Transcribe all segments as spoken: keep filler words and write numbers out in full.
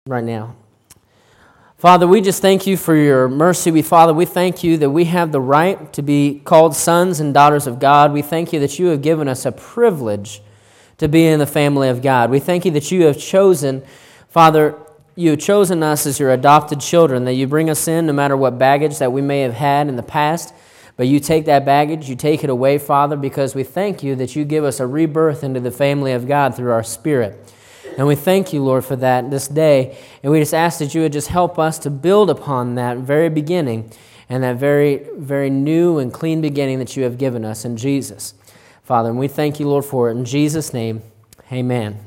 right now. Father, we just thank you for your mercy. We, Father, we thank you that we have the right to be called sons and daughters of God. We thank you that you have given us a privilege to be in the family of God. We thank you that you have chosen, Father, you have chosen us as your adopted children, that you bring us in no matter what baggage that we may have had in the past, but you take that baggage, you take it away, Father, because we thank you that you give us a rebirth into the family of God through our Spirit. And we thank you, Lord, for that this day. And we just ask that you would just help us to build upon that very beginning and that very, very new and clean beginning that you have given us in Jesus, Father. And we thank you, Lord, for it. In Jesus' name, amen.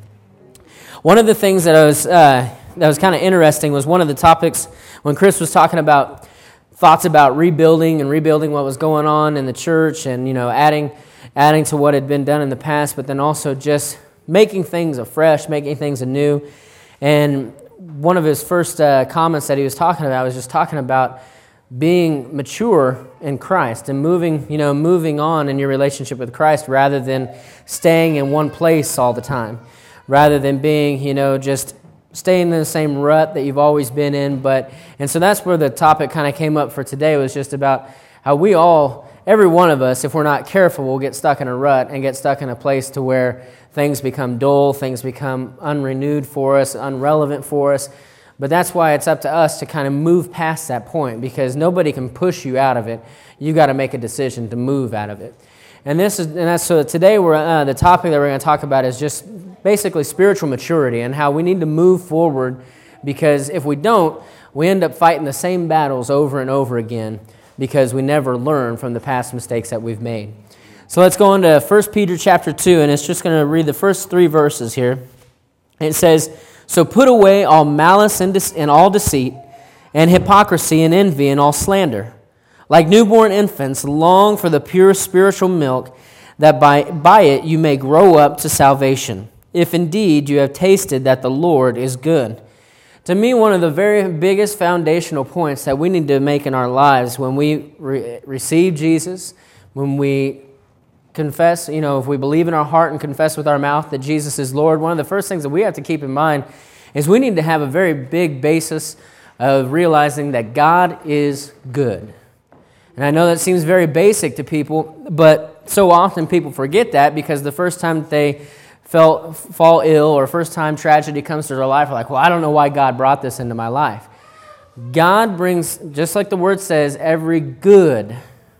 One of the things that I was uh, that was kind of interesting was one of the topics when Chris was talking about thoughts about rebuilding and rebuilding what was going on in the church and, you know, adding adding to what had been done in the past, but then also just making things afresh, making things anew. And one of his first uh, comments that he was talking about was just talking about being mature in Christ and moving, you know, moving on in your relationship with Christ rather than staying in one place all the time, rather than being, you know, just staying in the same rut that you've always been in. But and so that's where the topic kind of came up for today, was just about how we all, every one of us, if we're not careful, will get stuck in a rut and get stuck in a place to where things become dull, things become unrenewed for us, unrelevant for us. But that's why it's up to us to kind of move past that point, because nobody can push you out of it. You got to make a decision to move out of it. And this is, and that's so today we're uh, the topic that we're going to talk about is just basically spiritual maturity and how we need to move forward, because if we don't, we end up fighting the same battles over and over again because we never learn from the past mistakes that we've made. So let's go on to First Peter chapter two, and it's just going to read the first three verses here. It says, "So put away all malice and, de- and all deceit, and hypocrisy and envy and all slander. Like newborn infants, long for the pure spiritual milk, that by, by it you may grow up to salvation, if indeed you have tasted that the Lord is good." To me, one of the very biggest foundational points that we need to make in our lives when we re- receive Jesus, when we confess, you know, if we believe in our heart and confess with our mouth that Jesus is Lord, one of the first things that we have to keep in mind is we need to have a very big basis of realizing that God is good. And I know that seems very basic to people, but so often people forget that because the first time they felt, fall ill or first time tragedy comes to their life, they're like, well, I don't know why God brought this into my life. God brings, just like the word says, every good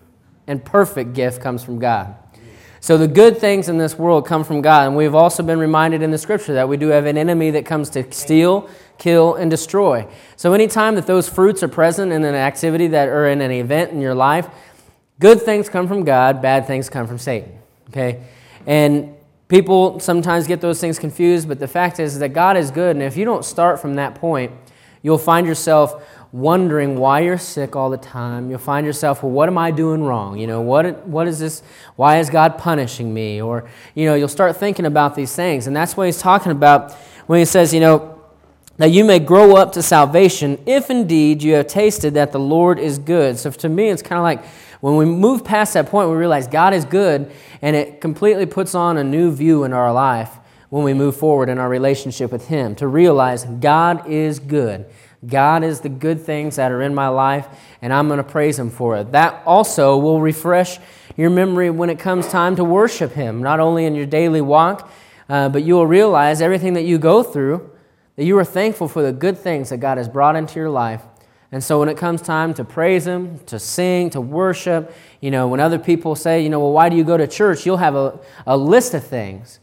and perfect gift comes from God. So the good things in this world come from God. And we've also been reminded in the Scripture that we do have an enemy that comes to steal, kill, and destroy. So anytime that those fruits are present in an activity that or in an event in your life, good things come from God, bad things come from Satan. Okay? And people sometimes get those things confused, but the fact is that God is good. And if you don't start from that point, you'll find yourself wondering why you're sick all the time. You'll find yourself, well, what am I doing wrong? You know, what what is this? Why is God punishing me? Or, you know, you'll start thinking about these things. And that's what he's talking about when he says, you know, that you may grow up to salvation if indeed you have tasted that the Lord is good. So to me, it's kind of like when we move past that point, we realize God is good, and it completely puts on a new view in our life when we move forward in our relationship with Him, to realize God is good. God is the good things that are in my life, and I'm going to praise Him for it. That also will refresh your memory when it comes time to worship Him, not only in your daily walk, uh, but you will realize everything that you go through, that you are thankful for the good things that God has brought into your life. And so when it comes time to praise Him, to sing, to worship, you know, when other people say, you know, well, why do you go to church? You'll have a, a list of things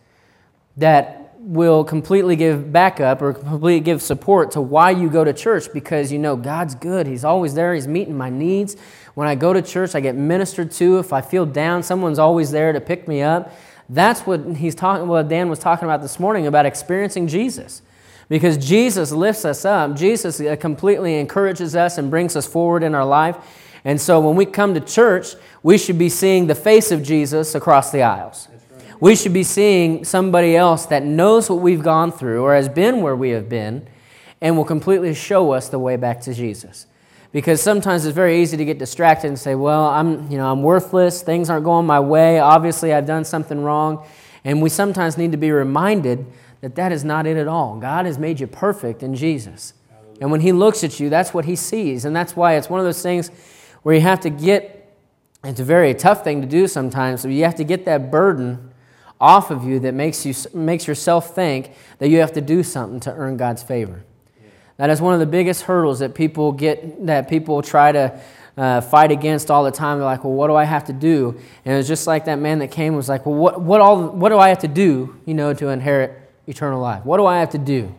that will completely give backup or completely give support to why you go to church, because you know God's good. He's always there. He's meeting my needs. When I go to church, I get ministered to. If I feel down, someone's always there to pick me up. That's what he's talking. What Dan was talking about this morning about experiencing Jesus, because Jesus lifts us up. Jesus completely encourages us and brings us forward in our life. And so when we come to church, we should be seeing the face of Jesus across the aisles. We should be seeing somebody else that knows what we've gone through or has been where we have been and will completely show us the way back to Jesus. Because sometimes it's very easy to get distracted and say, well, I'm, you know, I'm worthless. Things aren't going my way. Obviously, I've done something wrong. And we sometimes need to be reminded that that is not it at all. God has made you perfect in Jesus. And when He looks at you, that's what He sees. And that's why it's one of those things where you have to get, it's a very tough thing to do sometimes, so you have to get that burden off of you that makes you makes yourself think that you have to do something to earn God's favor. That is one of the biggest hurdles that people get, that people try to uh, fight against all the time. They're like, well, what do I have to do? And it was just like that man that came was like, well, what what all what do I have to do, you know, to inherit eternal life? What do I have to do?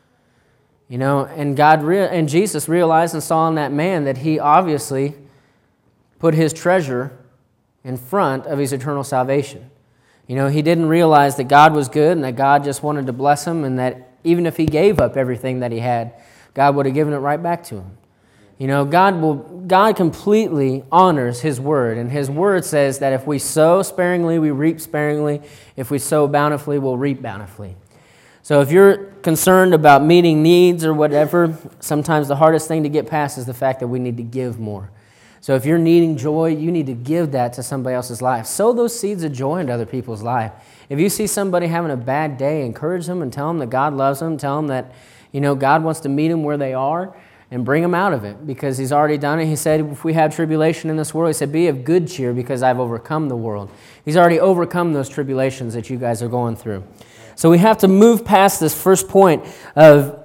You know, and God re- and Jesus realized and saw in that man that he obviously put his treasure in front of his eternal salvation. You know, he didn't realize that God was good and that God just wanted to bless him, and that even if he gave up everything that he had, God would have given it right back to him. You know, God will God completely honors His Word, and His Word says that if we sow sparingly, we reap sparingly. If we sow bountifully, we'll reap bountifully. So if you're concerned about meeting needs or whatever, sometimes the hardest thing to get past is the fact that we need to give more. So if you're needing joy, you need to give that to somebody else's life. Sow those seeds of joy into other people's life. If you see somebody having a bad day, encourage them and tell them that God loves them. Tell them that, you know, God wants to meet them where they are and bring them out of it, because He's already done it. He said, if we have tribulation in this world, He said, be of good cheer because I've overcome the world. He's already overcome those tribulations that you guys are going through. So we have to move past this first point of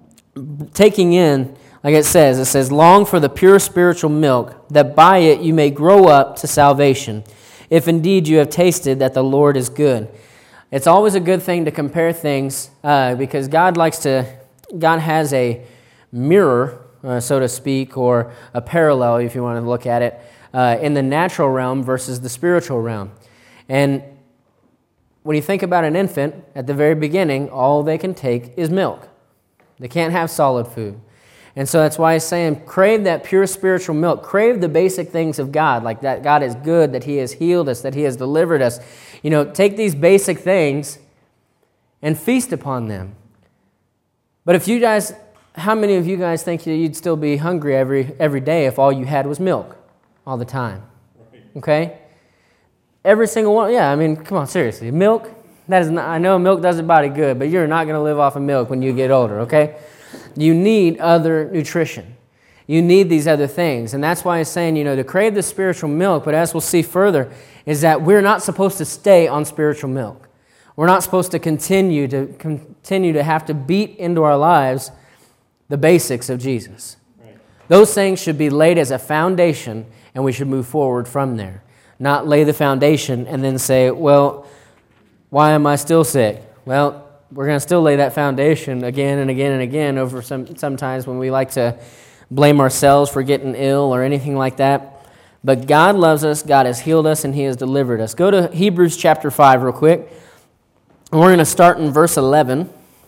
taking in, like it says, it says, long for the pure spiritual milk, that by it you may grow up to salvation, if indeed you have tasted that the Lord is good. It's always a good thing to compare things uh, because God likes to, God has a mirror, uh, so to speak, or a parallel, if you want to look at it, uh, in the natural realm versus the spiritual realm. And when you think about an infant, at the very beginning, all they can take is milk. They can't have solid food. And so that's why he's saying, crave that pure spiritual milk. Crave the basic things of God, like that God is good, that He has healed us, that He has delivered us. You know, take these basic things and feast upon them. But if you guys, how many of you guys think that you'd still be hungry every every day if all you had was milk all the time? Okay? Every single one, yeah, I mean, come on, seriously. Milk, that is not, I know milk does your body good, but you're not going to live off of milk when you get older, okay? You need other nutrition. You need these other things. And that's why he's saying, you know, to crave the spiritual milk, but as we'll see further, is that we're not supposed to stay on spiritual milk. We're not supposed to continue to continue to have to beat into our lives the basics of Jesus. Right. Those things should be laid as a foundation, and we should move forward from there. Not lay the foundation and then say, well, why am I still sick? Well, we're going to still lay that foundation again and again and again over some sometimes when we like to blame ourselves for getting ill or anything like that. But God loves us, God has healed us, and He has delivered us. Go to Hebrews chapter five real quick. And we're going to start in verse eleven.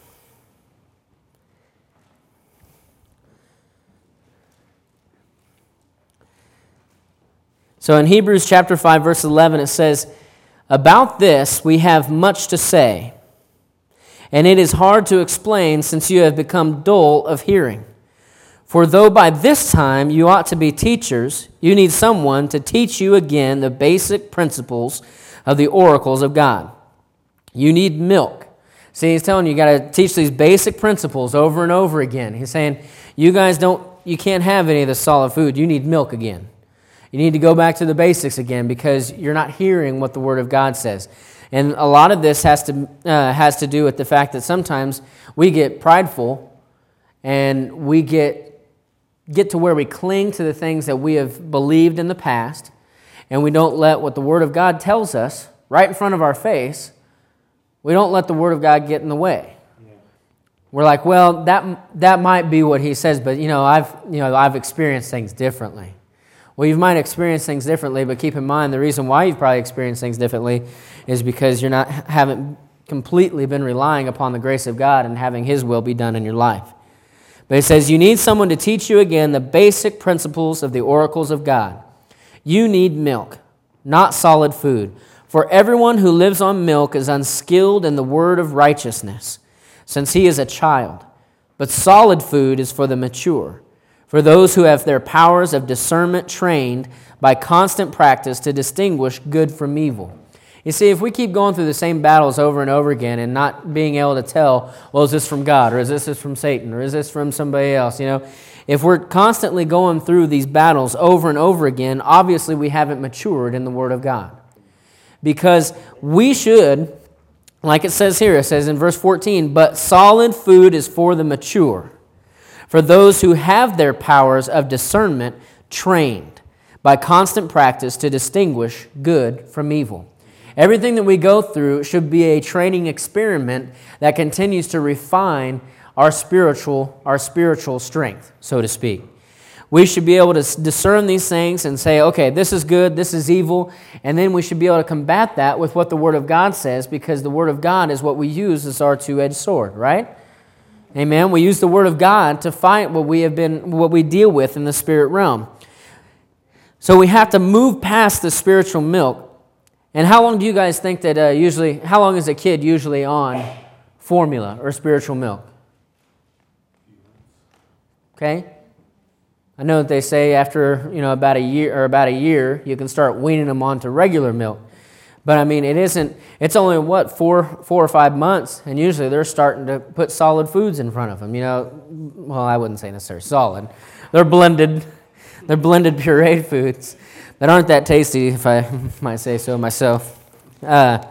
So in Hebrews chapter five, verse eleven, it says, about this we have much to say, and it is hard to explain since you have become dull of hearing. For though by this time you ought to be teachers, you need someone to teach you again the basic principles of the oracles of God. You need milk. See, he's telling you, you got to teach these basic principles over and over again. He's saying, you guys don't, you can't have any of the solid food. You need milk again. You need to go back to the basics again because you're not hearing what the Word of God says. And a lot of this has to uh, has to do with the fact that sometimes we get prideful and we get get to where we cling to the things that we have believed in the past, and we don't let what the Word of God tells us right in front of our face, we don't let the Word of God get in the way. Yeah. We're like, well, that that might be what He says, but you know, I've you know I've experienced things differently. Well, you might experience things differently, but keep in mind the reason why you've probably experienced things differently is because you're not haven't completely been relying upon the grace of God and having His will be done in your life. But it says you need someone to teach you again the basic principles of the oracles of God. You need milk, not solid food. For everyone who lives on milk is unskilled in the word of righteousness, since he is a child. But solid food is for the mature, for those who have their powers of discernment trained by constant practice to distinguish good from evil. You see, if we keep going through the same battles over and over again and not being able to tell, well, is this from God, or is this from Satan, or is this from somebody else, you know, if we're constantly going through these battles over and over again, obviously we haven't matured in the Word of God. Because we should, like it says here, it says in verse fourteen, but solid food is for the mature, for those who have their powers of discernment trained by constant practice to distinguish good from evil. Everything that we go through should be a training experiment that continues to refine our spiritual, our spiritual strength, so to speak. We should be able to discern these things and say, okay, this is good, this is evil, and then we should be able to combat that with what the Word of God says, because the Word of God is what we use as our two-edged sword, right? Amen. We use the Word of God to fight what we have been, what we deal with in the spirit realm. So we have to move past the spiritual milk. And how long do you guys think that uh, usually, how long is a kid usually on formula or spiritual milk? Okay? I know that they say after, you know, about a year or about a year, you can start weaning them onto regular milk. But I mean, it isn't, it's only what, four, four or five months, and usually they're starting to put solid foods in front of them, you know. Well, I wouldn't say necessarily solid. They're blended, they're blended pureed foods that aren't that tasty, if I might say so myself. Uh,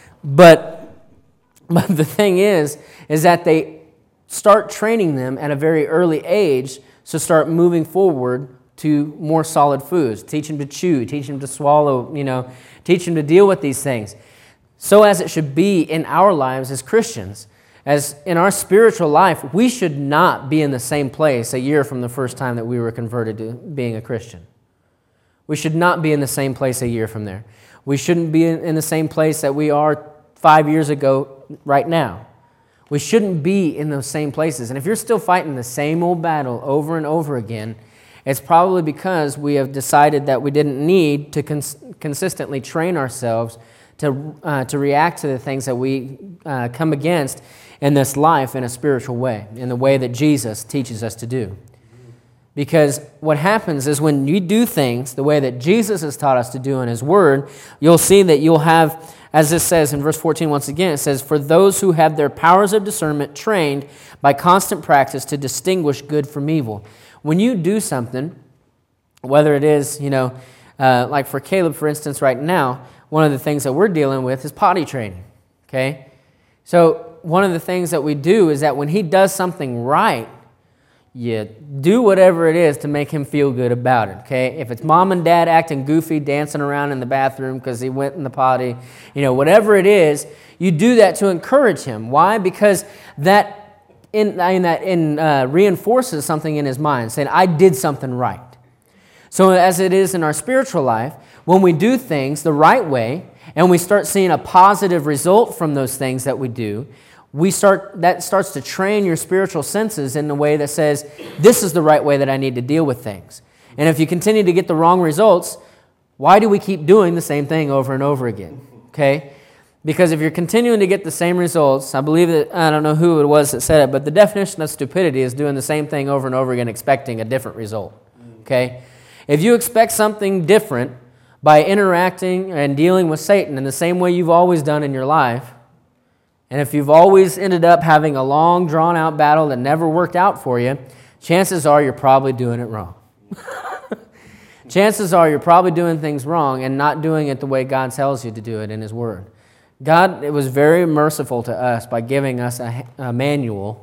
but, but the thing is, is that they start training them at a very early age to start moving forward to more solid foods. Teach them to chew, teach them to swallow, you know, teach them to deal with these things. So as it should be in our lives as Christians. As in our spiritual life, we should not be in the same place a year from the first time that we were converted to being a Christian. We should not be in the same place a year from there. We shouldn't be in the same place that we are five years ago right now. We shouldn't be in those same places. And if you're still fighting the same old battle over and over again, it's probably because we have decided that we didn't need to cons- consistently train ourselves to uh, to react to the things that we uh, come against in this life in a spiritual way, in the way that Jesus teaches us to do. Because what happens is when you do things the way that Jesus has taught us to do in His Word, you'll see that you'll have, as this says in verse fourteen once again, it says, for those who have their powers of discernment trained by constant practice to distinguish good from evil. When you do something, whether it is, you know, uh, like for Caleb, for instance, right now, one of the things that we're dealing with is potty training, okay? So one of the things that we do is that when he does something right, you do whatever it is to make him feel good about it, okay? If it's mom and dad acting goofy, dancing around in the bathroom because he went in the potty, you know, whatever it is, you do that to encourage him. Why? Because that in, in that in uh, reinforces something in his mind, saying, I did something right. So as it is in our spiritual life, when we do things the right way and we start seeing a positive result from those things that we do, we start that starts to train your spiritual senses in a way that says, this is the right way that I need to deal with things. And if you continue to get the wrong results, why do we keep doing the same thing over and over again? Okay? Because if you're continuing to get the same results, I believe that, I don't know who it was that said it, but the definition of stupidity is doing the same thing over and over again, expecting a different result. Okay? If you expect something different by interacting and dealing with Satan in the same way you've always done in your life, and if you've always ended up having a long, drawn-out battle that never worked out for you, chances are you're probably doing it wrong. Chances are you're probably doing things wrong and not doing it the way God tells you to do it in His Word. God it was very merciful to us by giving us a, a manual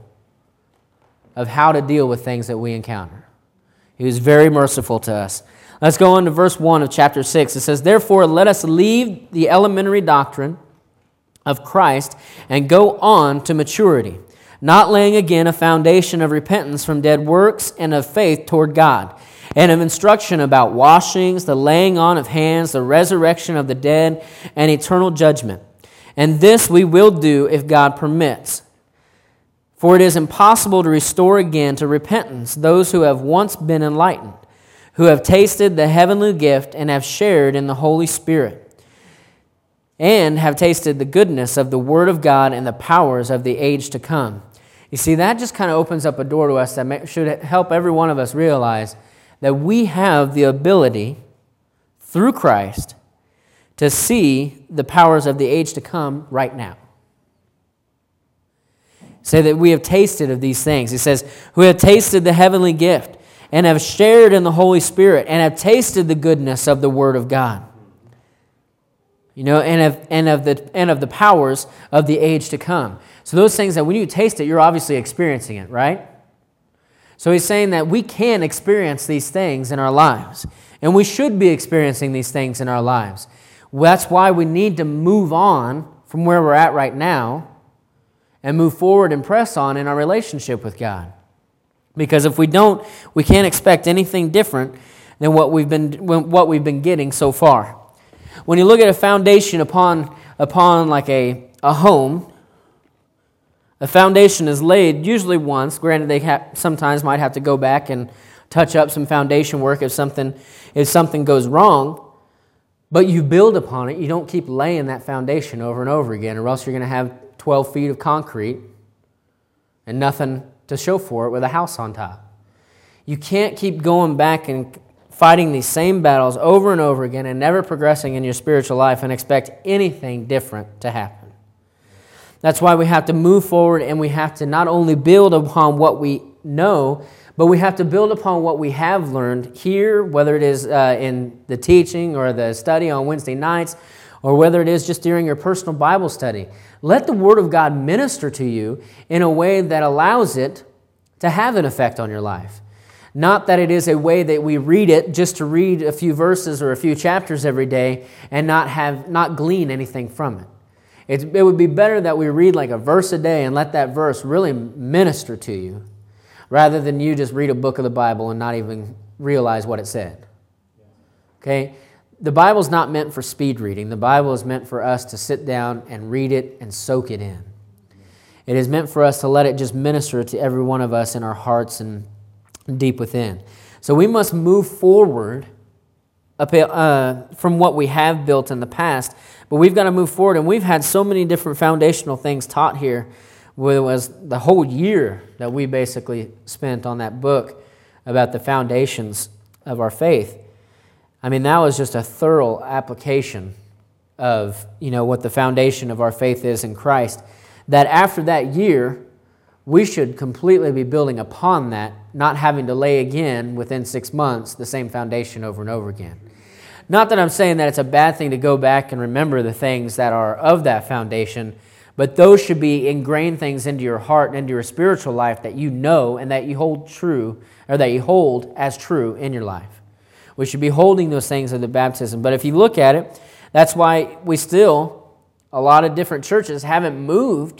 of how to deal with things that we encounter. He was very merciful to us. Let's go on to verse one of chapter six. It says, therefore, let us leave the elementary doctrine of Christ and go on to maturity, not laying again a foundation of repentance from dead works and of faith toward God, and of instruction about washings, the laying on of hands, the resurrection of the dead, and eternal judgment. And this we will do if God permits. For it is impossible to restore again to repentance those who have once been enlightened, who have tasted the heavenly gift and have shared in the Holy Spirit, and have tasted the goodness of the Word of God and the powers of the age to come. You see, that just kind of opens up a door to us that should help every one of us realize that we have the ability, through Christ, to see the powers of the age to come right now. Say that we have tasted of these things. He says, who have tasted the heavenly gift and have shared in the Holy Spirit and have tasted the goodness of the Word of God. You know, and of, and of the and of the powers of the age to come. So those things that when you taste it, you're obviously experiencing it, right? So he's saying that we can experience these things in our lives. And we should be experiencing these things in our lives. That's why we need to move on from where we're at right now and move forward and press on in our relationship with God. Because if we don't, we can't expect anything different than what we've been what we've been getting so far. When you look at a foundation upon upon like a, a home, a foundation is laid usually once. Granted, they have, sometimes might have to go back and touch up some foundation work if something if something goes wrong. But you build upon it. You don't keep laying that foundation over and over again, or else you're going to have twelve feet of concrete and nothing to show for it with a house on top. You can't keep going back and fighting these same battles over and over again and never progressing in your spiritual life and expect anything different to happen. That's why we have to move forward, and we have to not only build upon what we know, but we have to build upon what we have learned here, whether it is uh, in the teaching or the study on Wednesday nights, or whether it is just during your personal Bible study. Let the Word of God minister to you in a way that allows it to have an effect on your life. Not that it is a way that we read it just to read a few verses or a few chapters every day and not have not glean anything from it. It's, it would be better that we read like a verse a day and let that verse really minister to you, rather than you just read a book of the Bible and not even realize what it said. Okay? The Bible's not meant for speed reading. The Bible is meant for us to sit down and read it and soak it in. It is meant for us to let it just minister to every one of us in our hearts and deep within. So we must move forward uh, from what we have built in the past, but we've got to move forward, and we've had so many different foundational things taught here. Where it was the whole year that we basically spent on that book about the foundations of our faith. I mean, that was just a thorough application of, you know, what the foundation of our faith is in Christ. That after that year, we should completely be building upon that, not having to lay again within six months the same foundation over and over again. Not that I'm saying that it's a bad thing to go back and remember the things that are of that foundation, but those should be ingrained things into your heart and into your spiritual life that you know and that you hold true, or that you hold as true in your life. We should be holding those things of the baptism. But if you look at it, that's why we still, a lot of different churches haven't moved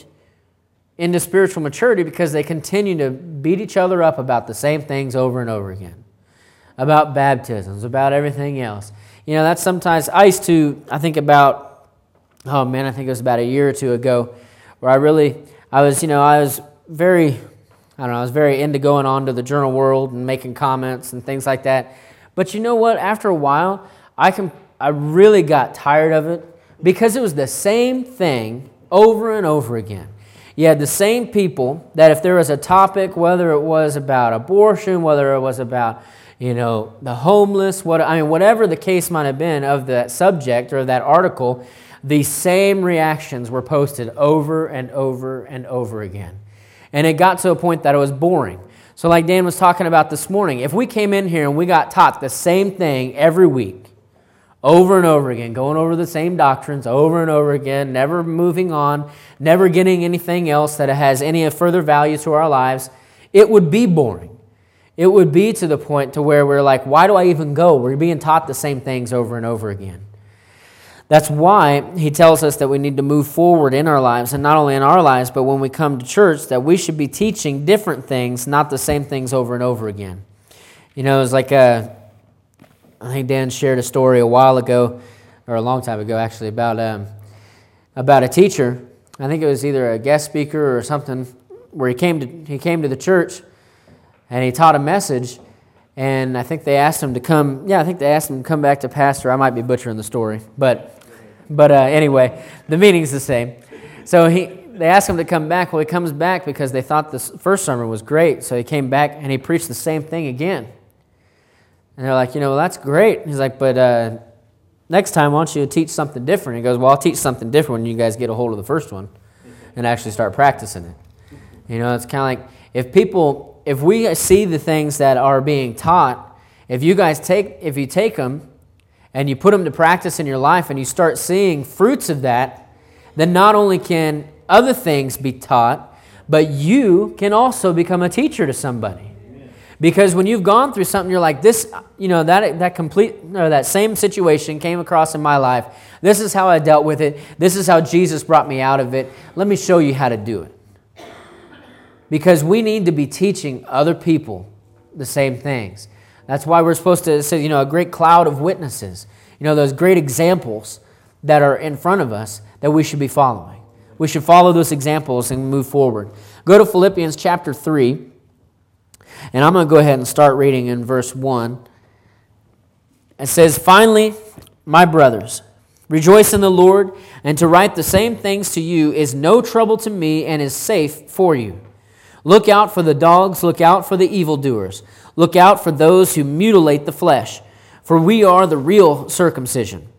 into spiritual maturity, because they continue to beat each other up about the same things over and over again. About baptisms, about everything else. You know, that's sometimes, I used to, I think about, oh man, I think it was about a year or two ago, where I really, I was, you know, I was very, I don't know, I was very into going on to the journal world and making comments and things like that. But you know what? After a while, I can, I really got tired of it, because it was the same thing over and over again. You had the same people that if there was a topic, whether it was about abortion, whether it was about, you know, the homeless, what I mean, whatever the case might have been of that subject or that article, the same reactions were posted over and over and over again. And it got to a point that it was boring. So like Dan was talking about this morning, if we came in here and we got taught the same thing every week, over and over again, going over the same doctrines over and over again, never moving on, never getting anything else that has any further value to our lives, it would be boring. It would be to the point to where we're like, why do I even go? We're being taught the same things over and over again. That's why he tells us that we need to move forward in our lives, and not only in our lives, but when we come to church, that we should be teaching different things, not the same things over and over again. You know, it's like a... I think Dan shared a story a while ago, or a long time ago actually, about um, about a teacher. I think it was either a guest speaker or something, where he came to he came to the church and he taught a message, and I think they asked him to come. Yeah, I think they asked him to come back to pastor. I might be butchering the story, but but uh, anyway, the meaning's the same. So he they asked him to come back. Well, he comes back because they thought the first sermon was great. So he came back and he preached the same thing again. And they're like, you know, well, that's great. He's like, but uh, next time, why don't you teach something different? He goes, well, I'll teach something different when you guys get a hold of the first one and actually start practicing it. You know, it's kind of like if people, if we see the things that are being taught, if you guys take, if you take them and you put them to practice in your life and you start seeing fruits of that, then not only can other things be taught, but you can also become a teacher to somebody. Because when you've gone through something, you're like, this, you know, that that complete, or that same situation came across in my life. This is how I dealt with it. This is how Jesus brought me out of it. Let me show you how to do it. Because we need to be teaching other people the same things. That's why we're supposed to say, you know, a great cloud of witnesses. You know, those great examples that are in front of us that we should be following. We should follow those examples and move forward. Go to Philippians chapter three. And I'm going to go ahead and start reading in verse one. It says, finally, my brothers, rejoice in the Lord, and to write the same things to you is no trouble to me and is safe for you. Look out for the dogs, look out for the evildoers, look out for those who mutilate the flesh, for we are the real circumcision,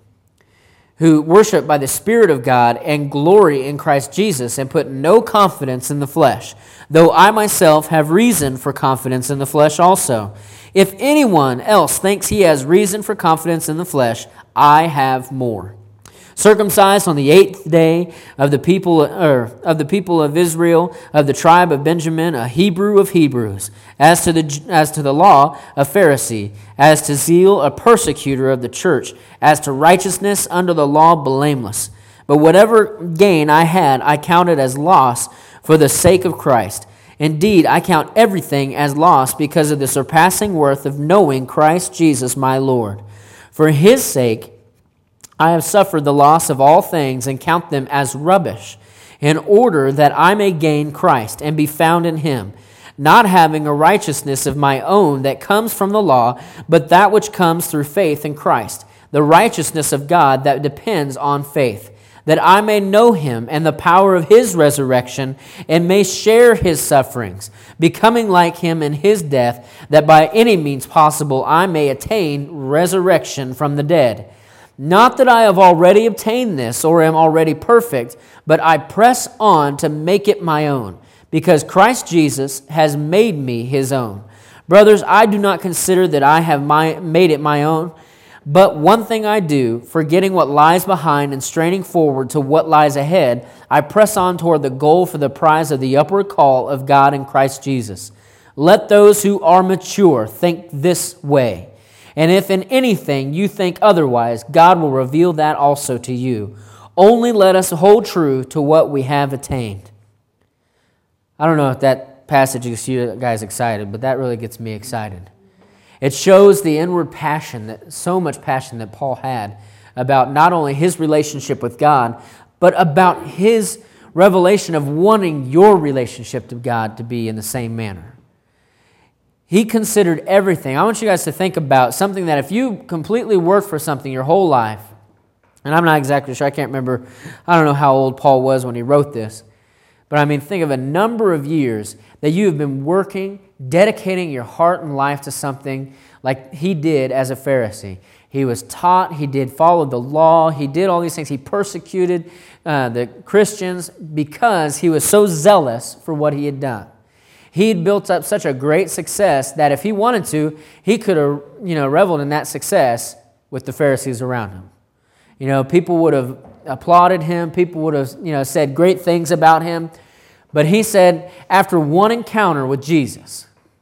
who worship by the Spirit of God and glory in Christ Jesus and put no confidence in the flesh, though I myself have reason for confidence in the flesh also. If anyone else thinks he has reason for confidence in the flesh, I have more. Circumcised on the eighth day of the people, or of the people of Israel, of the tribe of Benjamin, a Hebrew of Hebrews, as to the as to the law, a Pharisee, as to zeal, a persecutor of the church, as to righteousness under the law, blameless. But whatever gain I had, I counted as loss for the sake of Christ. Indeed, I count everything as loss because of the surpassing worth of knowing Christ Jesus my Lord. For his sake, I have suffered the loss of all things and count them as rubbish, in order that I may gain Christ and be found in him, not having a righteousness of my own that comes from the law, but that which comes through faith in Christ, the righteousness of God that depends on faith, that I may know him and the power of his resurrection, and may share his sufferings, becoming like him in his death, that by any means possible I may attain resurrection from the dead. Not that I have already obtained this or am already perfect, but I press on to make it my own, because Christ Jesus has made me his own. Brothers, I do not consider that I have my, made it my own, but one thing I do, forgetting what lies behind and straining forward to what lies ahead, I press on toward the goal for the prize of the upward call of God in Christ Jesus. Let those who are mature think this way. And if in anything you think otherwise, God will reveal that also to you. Only let us hold true to what we have attained. I don't know if that passage gets you guys excited, but that really gets me excited. It shows the inward passion, that so much passion that Paul had about not only his relationship with God, but about his revelation of wanting your relationship to God to be in the same manner. He considered everything. I want you guys to think about something that if you completely worked for something your whole life, and I'm not exactly sure, I can't remember, I don't know how old Paul was when he wrote this, but I mean, think of a number of years that you have been working, dedicating your heart and life to something like he did as a Pharisee. He was taught, he did follow the law, he did all these things. He persecuted uh, the Christians because he was so zealous for what he had done. He'd built up such a great success that if he wanted to, he could have, you know, reveled in that success with the Pharisees around him. You know, people would have applauded him. People would have, you know, said great things about him. But he said, after one encounter with Jesus,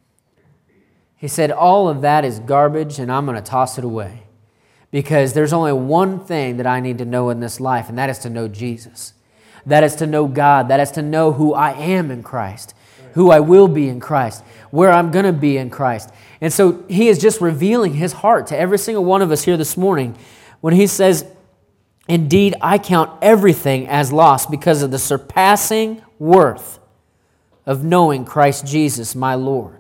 he said, all of that is garbage and I'm going to toss it away. Because there's only one thing that I need to know in this life, and that is to know Jesus. That is to know God. That is to know who I am in Christ, who I will be in Christ, where I'm going to be in Christ. And so he is just revealing his heart to every single one of us here this morning when he says, indeed, I count everything as loss because of the surpassing worth of knowing Christ Jesus, my Lord.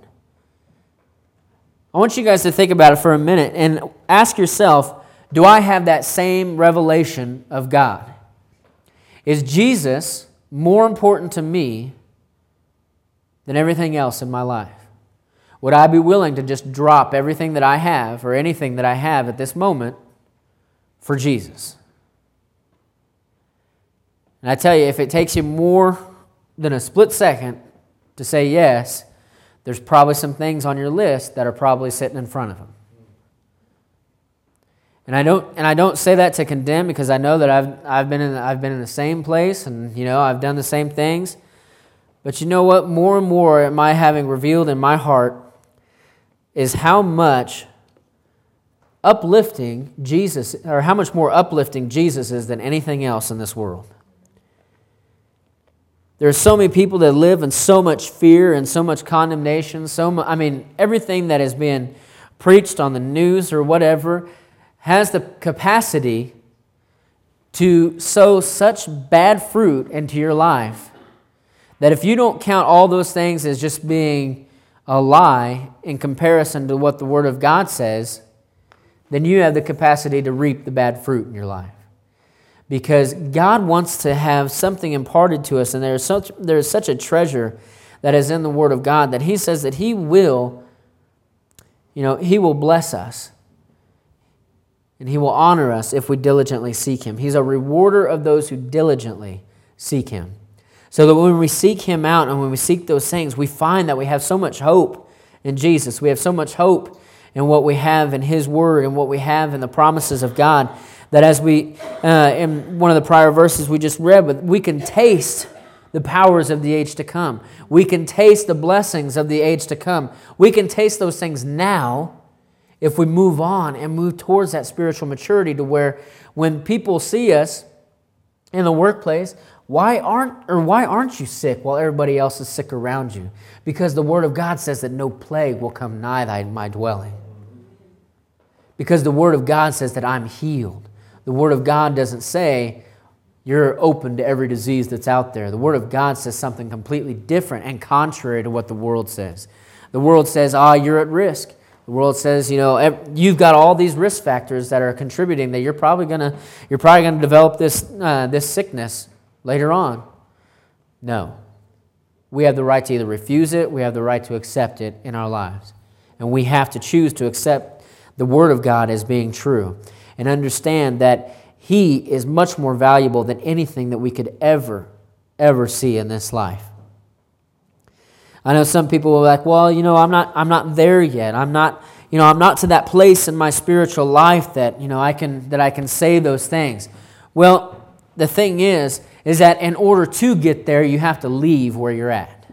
I want you guys to think about it for a minute and ask yourself, do I have that same revelation of God? Is Jesus more important to me than everything else in my life? Would I be willing to just drop everything that I have or anything that I have at this moment for Jesus. And I tell you, if it takes you more than a split second to say yes, there's probably some things on your list that are probably sitting in front of Him. And I don't and I don't say that to condemn, because I know that I've I've been in I've been in the same place, and you know I've done the same things. But you know what? More and more am I having revealed in my heart is how much uplifting Jesus, or how much more uplifting Jesus is than anything else in this world. There are so many people that live in so much fear and so much condemnation. So much, I mean, everything that is being preached on the news or whatever has the capacity to sow such bad fruit into your life that if you don't count all those things as just being a lie in comparison to what the Word of God says, then you have the capacity to reap the bad fruit in your life. Because God wants to have something imparted to us, and there is such, there is such a treasure that is in the Word of God that He says that He will, you know, He will bless us. And He will honor us if we diligently seek Him. He's a rewarder of those who diligently seek Him. So that when we seek Him out and when we seek those things, we find that we have so much hope in Jesus. We have so much hope in what we have in His Word and what we have in the promises of God, that as we, uh, in one of the prior verses we just read, we can taste the powers of the age to come. We can taste the blessings of the age to come. We can taste those things now if we move on and move towards that spiritual maturity, to where when people see us in the workplace, why aren't or why aren't you sick while everybody else is sick around you? Because the Word of God says that no plague will come nigh thy my dwelling. Because the Word of God says that I'm healed. The Word of God doesn't say you're open to every disease that's out there. The Word of God says something completely different and contrary to what the world says. The world says, ah, you're at risk. The world says, you know, you've got all these risk factors that are contributing that you're probably gonna you're probably gonna develop this uh, this sickness later on. No, we have the right to either refuse it, we have the right to accept it in our lives, and we have to choose to accept the Word of God as being true, and understand that He is much more valuable than anything that we could ever ever see in this life. I know some people are like, well, you know, I'm not I'm not there yet. I'm not, you know, I'm not to that place in my spiritual life that, you know, I can that I can say those things. Well, the thing is, is that in order to get there, you have to leave where you're at.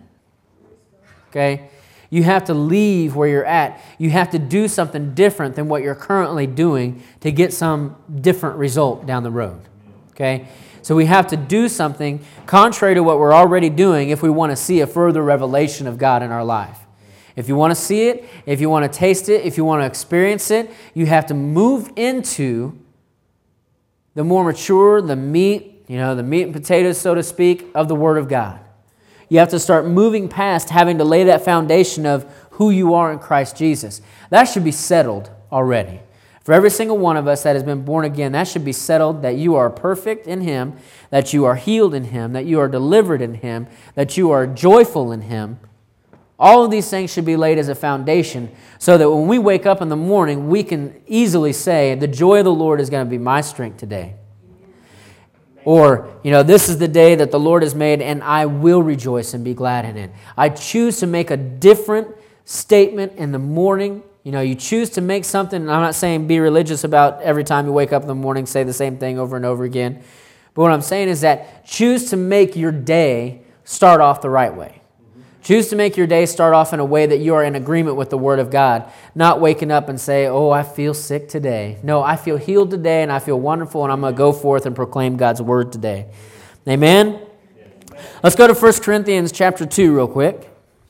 Okay? You have to leave where you're at. You have to do something different than what you're currently doing to get some different result down the road. Okay? So we have to do something contrary to what we're already doing if we want to see a further revelation of God in our life. If you want to see it, if you want to taste it, if you want to experience it, you have to move into the more mature, the meat, you know, the meat and potatoes, so to speak, of the Word of God. You have to start moving past having to lay that foundation of who you are in Christ Jesus. That should be settled already. For every single one of us that has been born again, that should be settled, that you are perfect in Him, that you are healed in Him, that you are delivered in Him, that you are joyful in Him. All of these things should be laid as a foundation so that when we wake up in the morning, we can easily say, the joy of the Lord is going to be my strength today. Or, you know, this is the day that the Lord has made, and I will rejoice and be glad in it. I choose to make a different statement in the morning. You know, you choose to make something, and I'm not saying be religious about every time you wake up in the morning, say the same thing over and over again. But what I'm saying is that choose to make your day start off the right way. Choose to make your day start off in a way that you are in agreement with the Word of God. Not waking up and say, oh, I feel sick today. No, I feel healed today, and I feel wonderful, and I'm going to go forth and proclaim God's Word today. Amen? Let's go to First Corinthians chapter two real quick.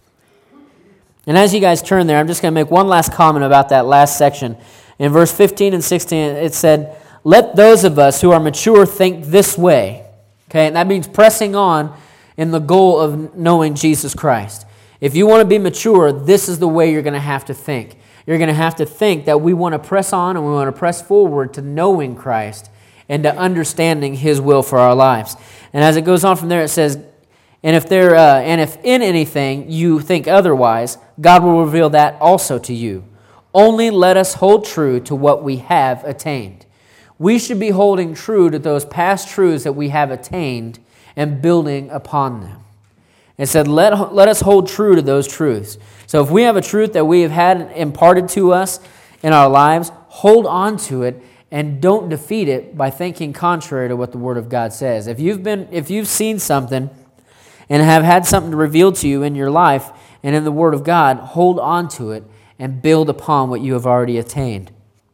And as you guys turn there, I'm just going to make one last comment about that last section. In verse fifteen and sixteen, it said, let those of us who are mature think this way. Okay, and that means pressing on in the goal of knowing Jesus Christ. If you want to be mature, this is the way you're going to have to think. You're going to have to think that we want to press on and we want to press forward to knowing Christ and to understanding His will for our lives. And as it goes on from there, it says, And if there, uh, and if in anything you think otherwise, God will reveal that also to you. Only let us hold true to what we have attained. we should be holding true to those past truths that we have attained and building upon them. It said, let, let us hold true to those truths. So if we have a truth that we have had imparted to us in our lives, hold on to it and don't defeat it by thinking contrary to what the Word of God says. If you've been, if you've seen something and have had something revealed to you in your life and in the Word of God, hold on to it and build upon what you have already attained.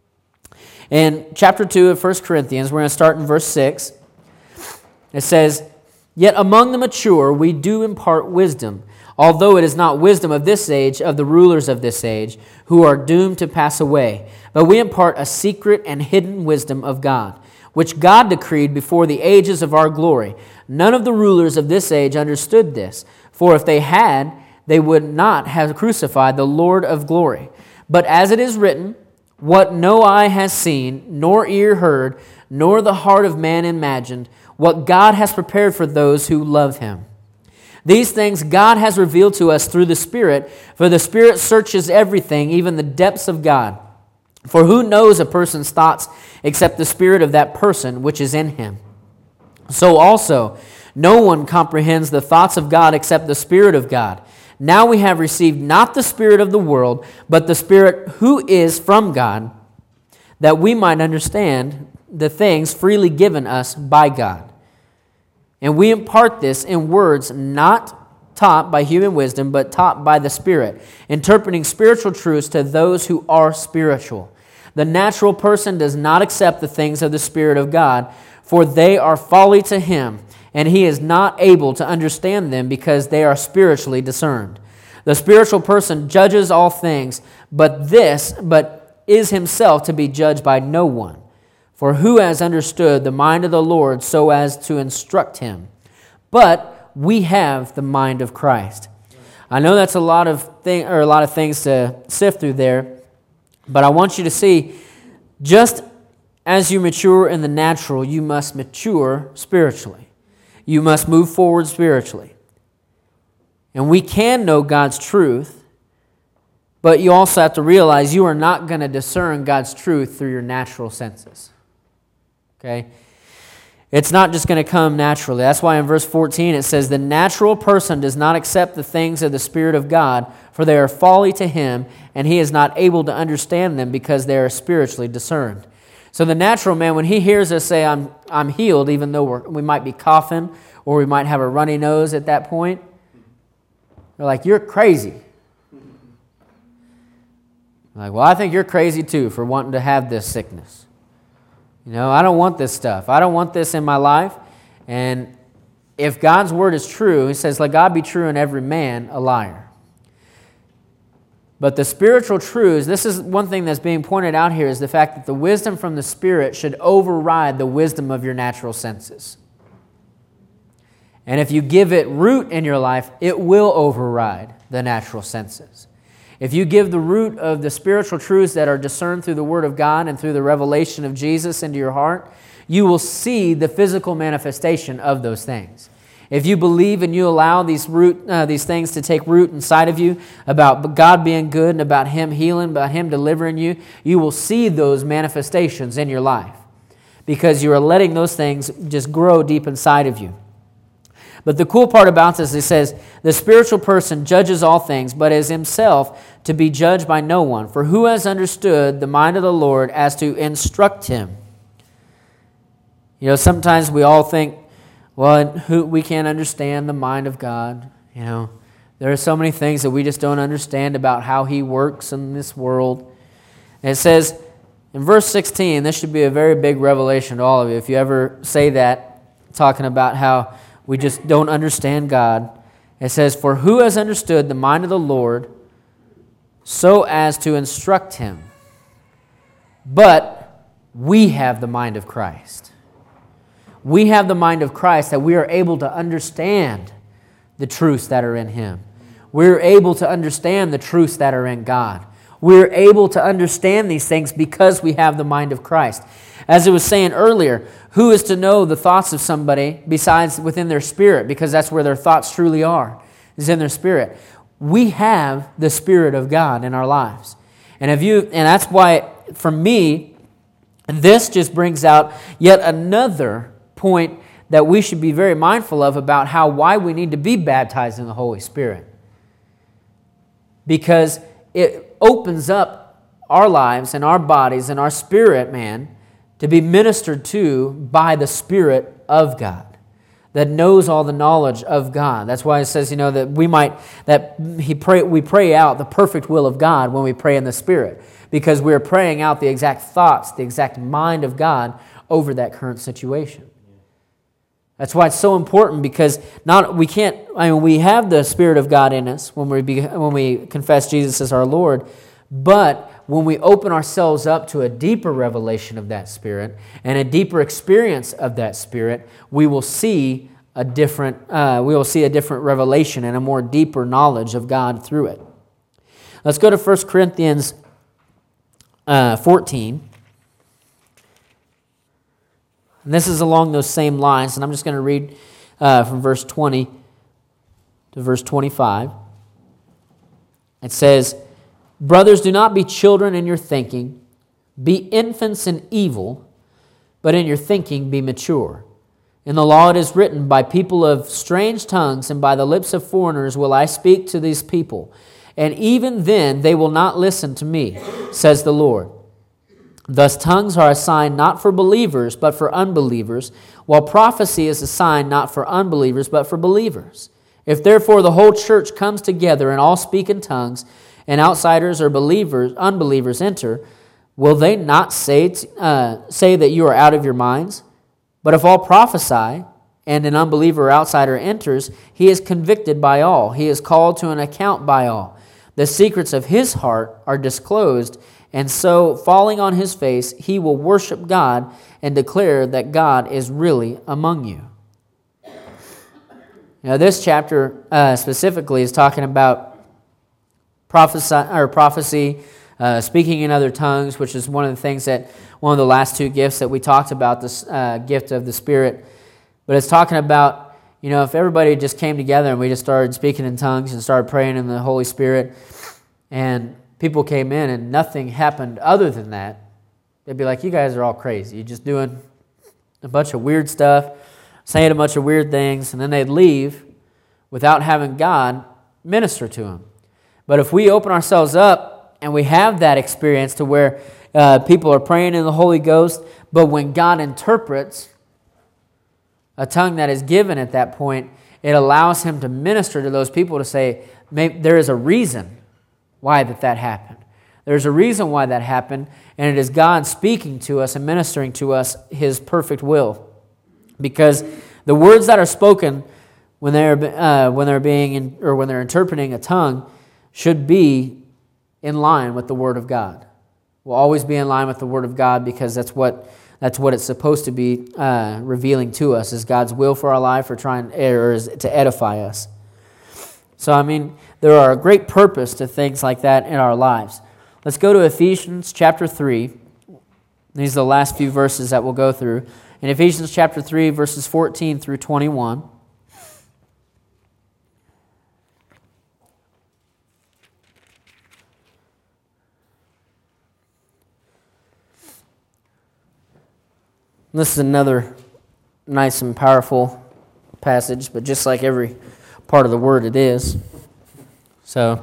In chapter two of First Corinthians, we're going to start in verse six. It says, "Yet among the mature we do impart wisdom, although it is not wisdom of this age, of the rulers of this age, who are doomed to pass away. But we impart a secret and hidden wisdom of God, which God decreed before the ages of our glory. None of the rulers of this age understood this, for if they had, they would not have crucified the Lord of glory. But as it is written, what no eye has seen, nor ear heard, nor the heart of man imagined, what God has prepared for those who love Him. These things God has revealed to us through the Spirit, for the Spirit searches everything, even the depths of God. For who knows a person's thoughts except the spirit of that person which is in him? So also, no one comprehends the thoughts of God except the Spirit of God. Now we have received not the spirit of the world, but the Spirit who is from God, that we might understand the things freely given us by God. And we impart this in words not taught by human wisdom, but taught by the Spirit, interpreting spiritual truths to those who are spiritual. The natural person does not accept the things of the Spirit of God, for they are folly to him, and he is not able to understand them because they are spiritually discerned. The spiritual person judges all things, but this, but is himself to be judged by no one. For who has understood the mind of the Lord so as to instruct him? But we have the mind of Christ." I know that's a lot of thing or a lot of things to sift through there, but I want you to see, just as you mature in the natural, you must mature spiritually. You must move forward spiritually. And we can know God's truth, but you also have to realize you are not going to discern God's truth through your natural senses. Okay? It's not just going to come naturally. That's why in verse fourteen it says, "The natural person does not accept the things of the Spirit of God, for they are folly to him, and he is not able to understand them because they are spiritually discerned." So the natural man, when he hears us say, I'm, I'm healed, even though we're, we might be coughing or we might have a runny nose at that point, they're like, "You're crazy." I'm like, "Well, I think you're crazy too for wanting to have this sickness. You know, I don't want this stuff. I don't want this in my life." And if God's word is true, He says, "Let God be true and every man a liar." But the spiritual truths, this is one thing that's being pointed out here, is the fact that the wisdom from the Spirit should override the wisdom of your natural senses. And if you give it root in your life, it will override the natural senses. If you give the root of the spiritual truths that are discerned through the Word of God and through the revelation of Jesus into your heart, you will see the physical manifestation of those things. If you believe and you allow these root, uh, these things to take root inside of you about God being good and about Him healing, about Him delivering you, you will see those manifestations in your life because you are letting those things just grow deep inside of you. But the cool part about this, it says, "The spiritual person judges all things, but is himself to be judged by no one. For who has understood the mind of the Lord as to instruct him?" You know, sometimes we all think, well, who, we can't understand the mind of God. You know, there are so many things that we just don't understand about how He works in this world. And it says in verse sixteen, this should be a very big revelation to all of you. If you ever say that, talking about how we just don't understand God. It says, "For who has understood the mind of the Lord so as to instruct him? But we have the mind of Christ." We have the mind of Christ that we are able to understand the truths that are in Him. We're able to understand the truths that are in God. We're able to understand these things because we have the mind of Christ. As it was saying earlier, who is to know the thoughts of somebody besides within their spirit? Because that's where their thoughts truly are, is in their spirit. We have the Spirit of God in our lives. And if you, and that's why, for me, And this just brings out yet another point that we should be very mindful of about how why we need to be baptized in the Holy Spirit. Because it opens up our lives and our bodies and our spirit, man, to be ministered to by the Spirit of God that knows all the knowledge of God. That's why it says, you know, that we might, that he pray, we pray out the perfect will of God when we pray in the Spirit, because we're praying out the exact thoughts, the exact mind of God over that current situation. That's why it's so important, because not we can't. I mean, we have the Spirit of God in us when we be, when we confess Jesus as our Lord, but when we open ourselves up to a deeper revelation of that Spirit and a deeper experience of that Spirit, we will see a different. Uh, we will see a different revelation and a more deeper knowledge of God through it. Let's go to First Corinthians uh, fourteen. And this is along those same lines, and I'm just going to read uh, from verse twenty to verse twenty-five. It says, "Brothers, do not be children in your thinking. Be infants in evil, but in your thinking be mature. In the law it is written, by people of strange tongues and by the lips of foreigners will I speak to these people. And even then they will not listen to me, says the Lord. Thus tongues are a sign not for believers, but for unbelievers, while prophecy is a sign not for unbelievers, but for believers. If therefore the whole church comes together and all speak in tongues, and outsiders or believers, unbelievers enter, will they not say, uh, say that you are out of your minds? But if all prophesy, and an unbeliever or outsider enters, he is convicted by all. He is called to an account by all. The secrets of his heart are disclosed, and so, falling on his face, he will worship God and declare that God is really among you." Now, this chapter uh, specifically is talking about prophecy, or prophecy, uh, speaking in other tongues, which is one of the things that, one of the last two gifts that we talked about, this uh, gift of the Spirit. But it's talking about, you know, if everybody just came together and we just started speaking in tongues and started praying in the Holy Spirit, and people came in and nothing happened other than that, they'd be like, you guys are all crazy. You're just doing a bunch of weird stuff, saying a bunch of weird things, and then they'd leave without having God minister to them. But if we open ourselves up and we have that experience to where uh, people are praying in the Holy Ghost, but when God interprets a tongue that is given at that point, it allows him to minister to those people to say, maybe there is a reason why that that happened. There's a reason why that happened, and it is God speaking to us and ministering to us his perfect will. Because the words that are spoken when they're uh, when they're being in, or when they're interpreting a tongue should be in line with the Word of God. Will always be in line with the Word of God, because that's what that's what it's supposed to be uh, revealing to us, is God's will for our life, or trying or is to edify us. So I mean, there are a great purpose to things like that in our lives. Let's go to Ephesians chapter three. These are the last few verses that we'll go through. In Ephesians chapter three, verses fourteen through twenty-one. This is another nice and powerful passage, but just like every part of the Word, it is. So,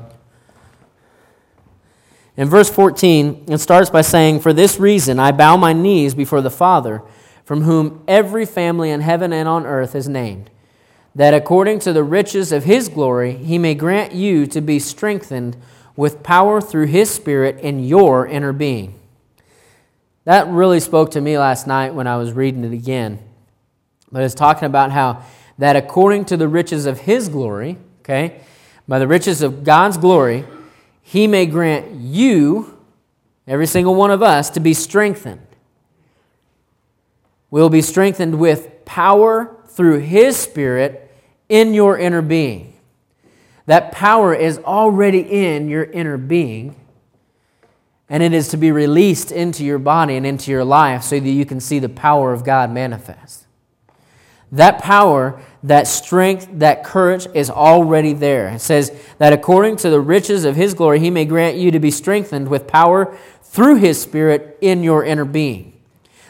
in verse fourteen, it starts by saying, "For this reason I bow my knees before the Father, from whom every family in heaven and on earth is named, that according to the riches of His glory He may grant you to be strengthened with power through His Spirit in your inner being." That really spoke to me last night when I was reading it again. But it's talking about how that according to the riches of His glory, okay, by the riches of God's glory, He may grant you, every single one of us, to be strengthened. We'll be strengthened with power through His Spirit in your inner being. That power is already in your inner being, and it is to be released into your body and into your life so that you can see the power of God manifest. That power, that strength, that courage is already there. It says that according to the riches of His glory, He may grant you to be strengthened with power through His Spirit in your inner being.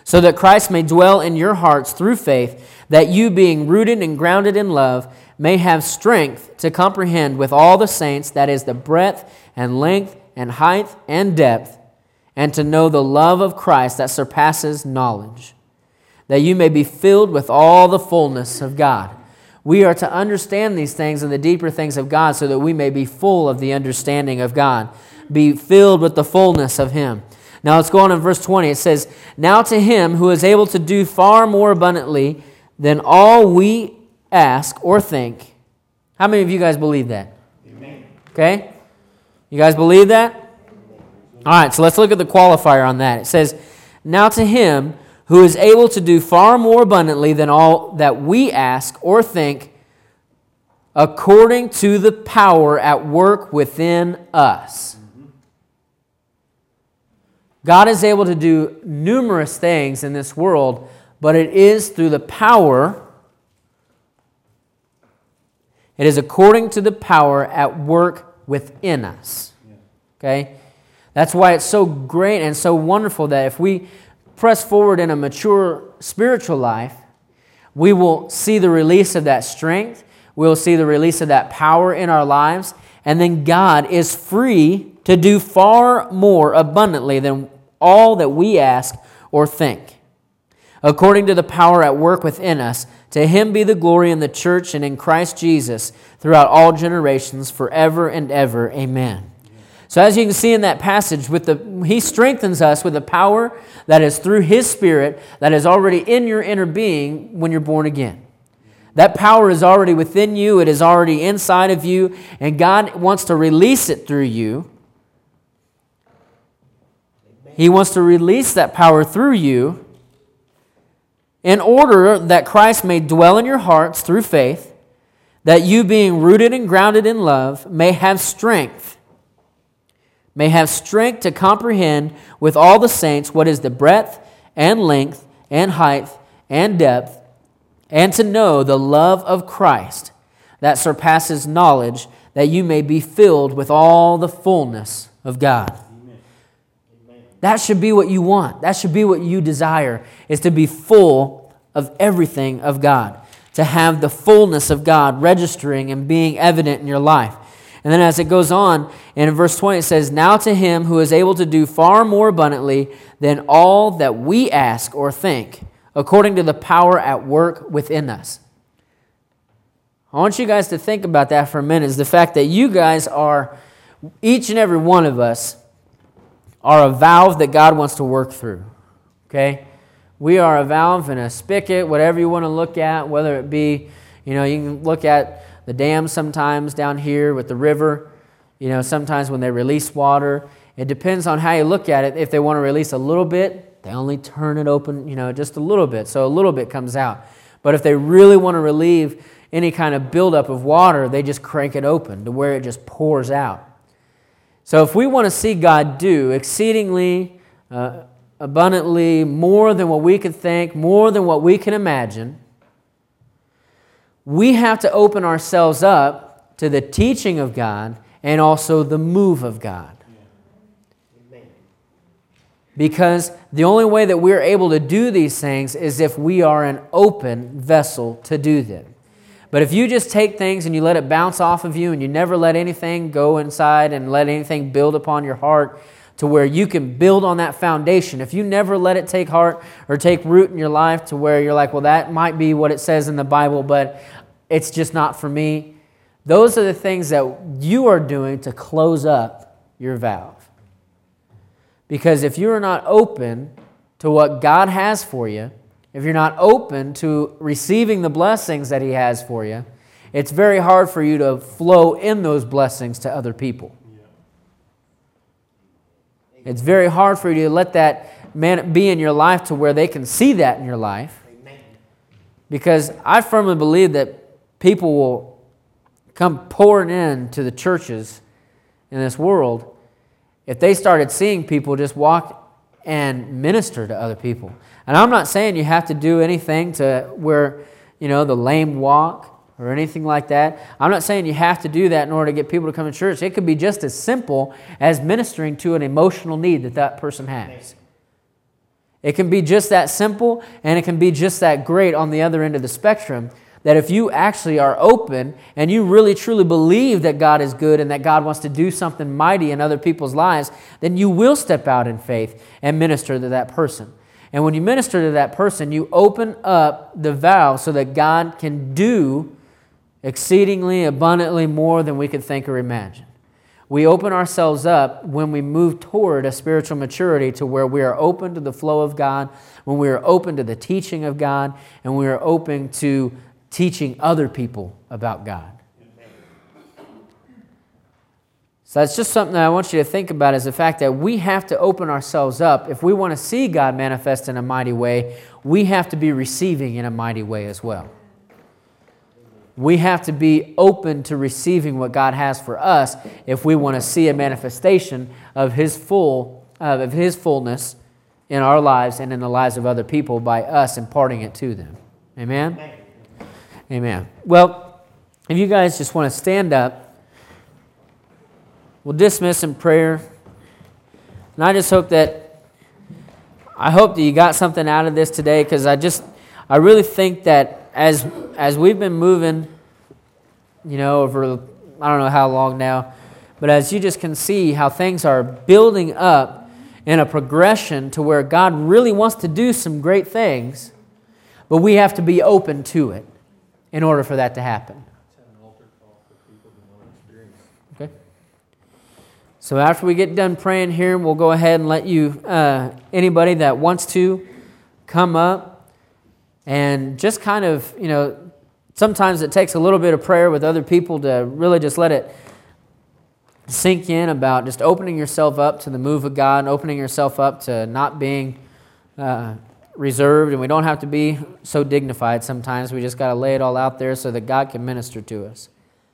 so that Christ may dwell in your hearts through faith, that you, being rooted and grounded in love, may have strength to comprehend with all the saints, that is, the breadth and length and height and depth, and to know the love of Christ that surpasses knowledge, that you may be filled with all the fullness of God. We are to understand these things and the deeper things of God so that we may be full of the understanding of God, be filled with the fullness of Him. Now let's go on in verse twenty. It says, now to Him who is able to do far more abundantly than all we ask or think. How many of you guys believe that? Amen. Okay? You guys believe that? All right, so let's look at the qualifier on that. It says, now to Him who is able to do far more abundantly than all that we ask or think, according to the power at work within us. God is able to do numerous things in this world, but it is through the power. It is according to the power at work within us. Okay? That's why it's so great and so wonderful that if we press forward in a mature spiritual life, we will see the release of that strength. We'll see the release of that power in our lives. And then God is free to do far more abundantly than all that we ask or think. According to the power at work within us, to Him be the glory in the church and in Christ Jesus throughout all generations, forever and ever. Amen. So as you can see in that passage, with the He strengthens us with the power that is through His Spirit that is already in your inner being when you're born again. That power is already within you. It is already inside of you. And God wants to release it through you. He wants to release that power through you in order that Christ may dwell in your hearts through faith, that you, being rooted and grounded in love, may have strength, may have strength to comprehend with all the saints what is the breadth and length and height and depth, and to know the love of Christ that surpasses knowledge, that you may be filled with all the fullness of God. Amen. Amen. That should be what you want. That should be what you desire, is to be full of everything of God, to have the fullness of God registering and being evident in your life. And then as it goes on, and in verse twenty it says, now to Him who is able to do far more abundantly than all that we ask or think, according to the power at work within us. I want you guys to think about that for a minute, is the fact that you guys are, each and every one of us, are a valve that God wants to work through. Okay? We are a valve and a spigot, whatever you want to look at, whether it be, you know, you can look at the dam sometimes down here with the river, you know, sometimes when they release water. It depends on how you look at it. If they want to release a little bit, they only turn it open, you know, just a little bit, so a little bit comes out. But if they really want to relieve any kind of buildup of water, they just crank it open to where it just pours out. So if we want to see God do exceedingly, uh, abundantly, more than what we could think, more than what we can imagine, we have to open ourselves up to the teaching of God and also the move of God. Because the only way that we're able to do these things is if we are an open vessel to do them. But if you just take things and you let it bounce off of you and you never let anything go inside and let anything build upon your heart to where you can build on that foundation, if you never let it take heart or take root in your life to where you're like, well, that might be what it says in the Bible, but it's just not for me, those are the things that you are doing to close up your valve. Because if you're not open to what God has for you, if you're not open to receiving the blessings that He has for you, it's very hard for you to flow in those blessings to other people. It's very hard for you to let that man be in your life to where they can see that in your life. Because I firmly believe that people will come pouring in to the churches in this world if they started seeing people just walk and minister to other people. And I'm not saying you have to do anything to where, you know, the lame walk or anything like that. I'm not saying you have to do that in order to get people to come to church. It could be just as simple as ministering to an emotional need that that person has. It can be just that simple, and it can be just that great on the other end of the spectrum, that if you actually are open and you really truly believe that God is good and that God wants to do something mighty in other people's lives, then you will step out in faith and minister to that person. And when you minister to that person, you open up the valve so that God can do exceedingly abundantly more than we could think or imagine. We open ourselves up when we move toward a spiritual maturity to where we are open to the flow of God, when we are open to the teaching of God, and we are open to teaching other people about God. So that's just something that I want you to think about, is the fact that we have to open ourselves up. If we want to see God manifest in a mighty way, we have to be receiving in a mighty way as well. We have to be open to receiving what God has for us if we want to see a manifestation of His full, uh, of His fullness in our lives and in the lives of other people by us imparting it to them. Amen? Amen. Amen. Well, if you guys just want to stand up, we'll dismiss in prayer. And I just hope that, I hope that you got something out of this today, because I just, I really think that as as we've been moving, you know, over, I don't know how long now, but as you just can see how things are building up in a progression to where God really wants to do some great things, but we have to be open to it in order for that to happen. Okay. So after we get done praying here, we'll go ahead and let you, uh, anybody that wants to, come up and just kind of, you know, sometimes it takes a little bit of prayer with other people to really just let it sink in about just opening yourself up to the move of God and opening yourself up to not being uh, reserved. And we don't have to be so dignified sometimes. We just got to lay it all out there so that God can minister to us.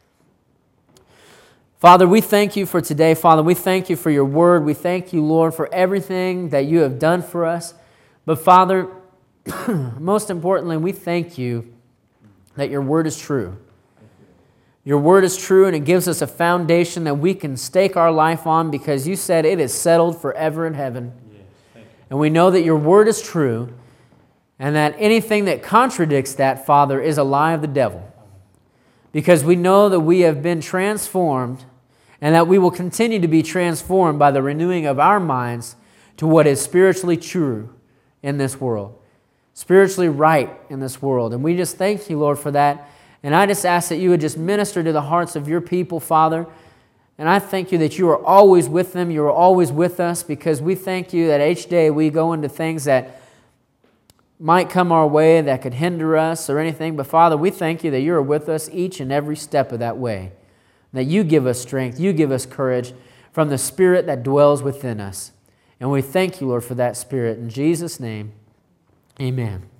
Father, we thank you for today. Father, we thank you for your word. We thank you, Lord, for everything that you have done for us. But Father, most importantly, we thank you that your word is true. Your word is true, and it gives us a foundation that we can stake our life on, because you said it is settled forever in heaven. Yes, and we know that your word is true, and that anything that contradicts that, Father, is a lie of the devil. Because we know that we have been transformed, and that we will continue to be transformed by the renewing of our minds to what is spiritually true in this world, spiritually right in this world. And we just thank you, Lord, for that. And I just ask that you would just minister to the hearts of your people, Father. And I thank you that you are always with them. You are always with us, because we thank you that each day we go into things that might come our way that could hinder us or anything. But Father, we thank you that you are with us each and every step of that way. That you give us strength, you give us courage from the Spirit that dwells within us. And we thank you, Lord, for that Spirit. In Jesus' name, amen.